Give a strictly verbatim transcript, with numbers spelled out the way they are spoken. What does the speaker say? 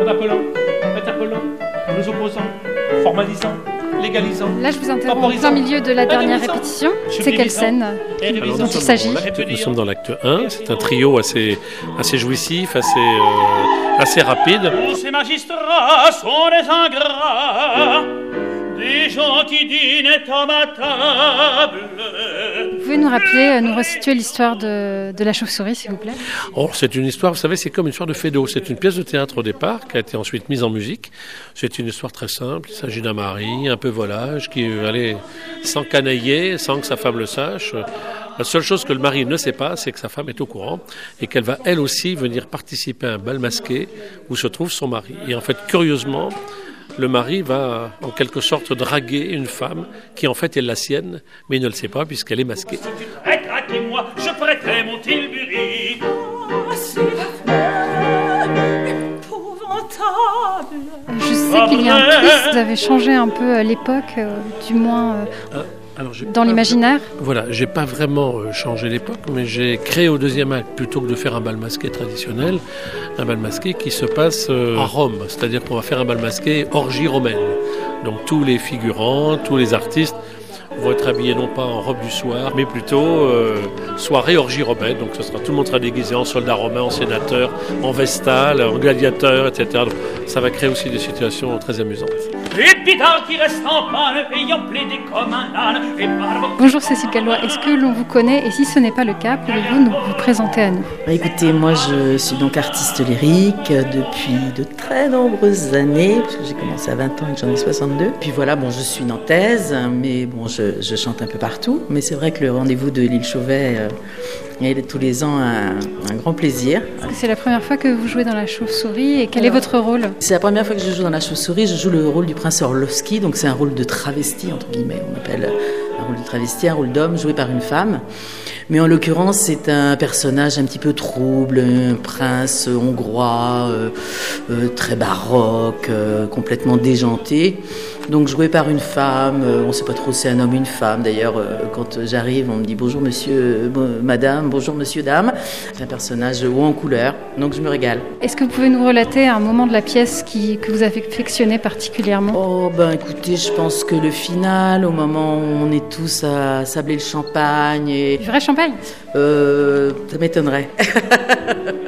en appelant, interpellant, nous opposant, formalisant, légalisant. Là, je vous interromps en plein milieu de la dernière répétition. C'est quelle scène Alors, dont il s'agit? Nous sommes dans l'acte un. C'est un trio assez, assez jouissif, assez, euh, assez rapide. Tous ces magistrats sont des ingrats, des gens qui dînent à ma table. Vous pouvez nous rappeler, nous resituer l'histoire de, de la chauve-souris, s'il vous plaît? Oh, c'est une histoire, vous savez, c'est comme une histoire de Feydeau. C'est une pièce de théâtre au départ, qui a été ensuite mise en musique. C'est une histoire très simple. Il s'agit d'un mari, un peu volage, qui allait sans canailler, sans que sa femme le sache. La seule chose que le mari ne sait pas, c'est que sa femme est au courant et qu'elle va elle aussi venir participer à un bal masqué où se trouve son mari. Et en fait, curieusement, le mari va en quelque sorte draguer une femme qui en fait est la sienne, mais il ne le sait pas puisqu'elle est masquée. Traquez-moi, je prêterai mon tilbury. Je sais qu'il y a un twist, vous avez changé un peu l'époque, euh, du moins euh, euh, alors, dans l'imaginaire. Voilà, j'ai pas vraiment euh, changé l'époque, mais j'ai créé au deuxième acte, plutôt que de faire un bal masqué traditionnel, un bal masqué qui se passe euh, à Rome, c'est-à-dire qu'on va faire un bal masqué orgie romaine. Donc tous les figurants, tous les artistes vont être habillés non pas en robe du soir, mais plutôt euh, soirée orgie romaine. Donc ce sera, tout le monde sera déguisé en soldat romain, en sénateur, en vestal, en gladiateur, et cetera. Donc ça va créer aussi des situations très amusantes. Et Pitard qui reste en panne, ayant plaidé comme un âne. Et par... Bonjour Cécile Gallois, est-ce que l'on vous connaît? Et si ce n'est pas le cas, pouvez-vous nous vous présenter à nous? Écoutez, moi je suis donc artiste lyrique depuis de très nombreuses années, parce que j'ai commencé à vingt ans et que j'en ai soixante-deux. Puis voilà, bon, je suis nantaise, mais bon, je, je chante un peu partout. Mais c'est vrai que le rendez-vous de l'île Chauvet euh, est tous les ans un, un grand plaisir. C'est la première fois que vous jouez dans La Chauve-souris, et quel Alors, est votre rôle? C'est la première fois que je joue dans La Chauve-souris, je joue le rôle du prince Orlovski, donc c'est un rôle de travesti, entre guillemets, on appelle un rôle de travesti, un rôle d'homme joué par une femme. Mais en l'occurrence, c'est un personnage un petit peu trouble, un prince hongrois, euh, euh, très baroque, euh, complètement déjanté. Donc joué par une femme, euh, on ne sait pas trop si c'est un homme ou une femme. D'ailleurs, euh, quand j'arrive, on me dit bonjour monsieur, euh, madame, bonjour monsieur, dame. C'est un personnage haut en couleur, donc je me régale. Est-ce que vous pouvez nous relater un moment de la pièce qui, que vous avez affectionné particulièrement? Oh ben écoutez, je pense que le final, au moment où on est tous à sabler le champagne et... Du vrai champagne? Euh, ça m'étonnerait.